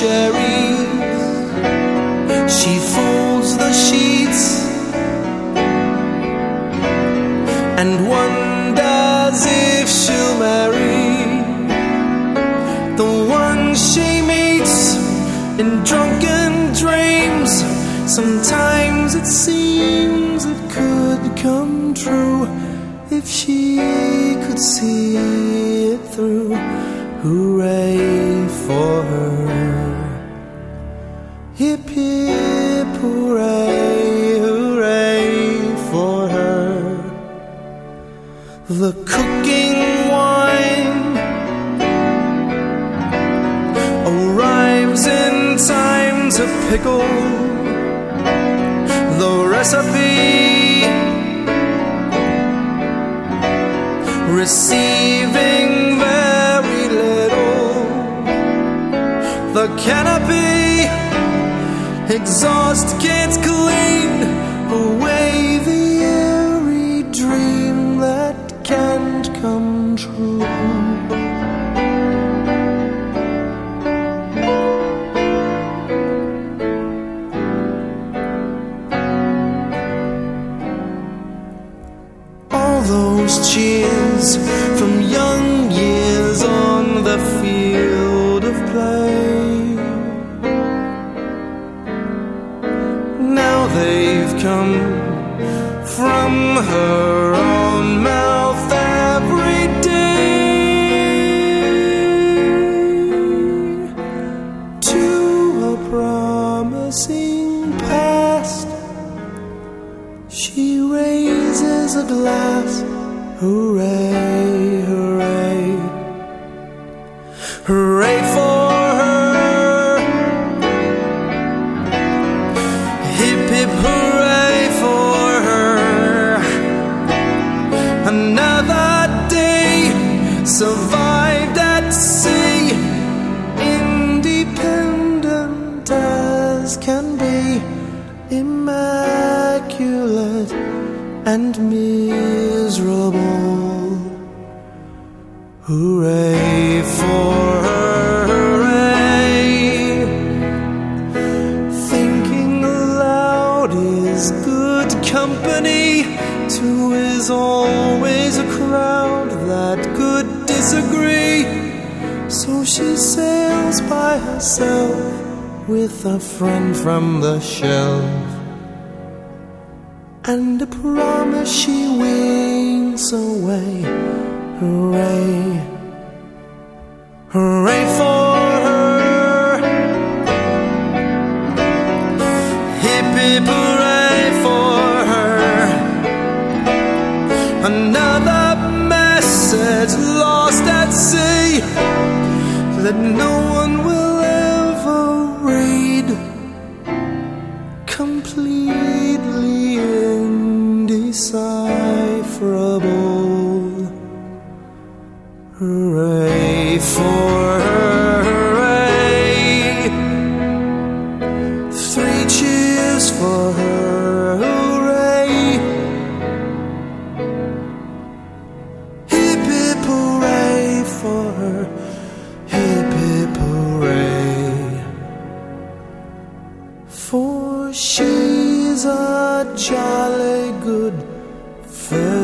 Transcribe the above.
cherries. She folds the sheets and wonders if she'll marry the one she meets in drunken dreams. Sometimes it seems it could come true if she could see it through. Hooray for her. Hip hip hooray, hooray for her. The cooking wine arrives in time to pickle the recipe, receiving very little. The canopy, exhaust can't clean away the airy dream that can't come true. All those cheers from young years on the field of play, now they've come from her own mouth every day to a promising past. She raises a glass. Hooray, hooray, hooray for her. Hip hip hooray for her. Another day survived at sea, independent as can be, immaculate and miserable. Hooray for her, hooray. Thinking aloud is good company. Two is always a crowd that could disagree. So she sails by herself with a friend from the shelf, and a promise she winks away. Hooray, hooray for her. Hip hip hooray for her. Another message lost at sea that no one will ever read, completely indecipherable. Hooray for her, hooray. Three cheers for her, hooray. Hip hip hooray for her, hip hip hooray. For she's a jolly good fellow.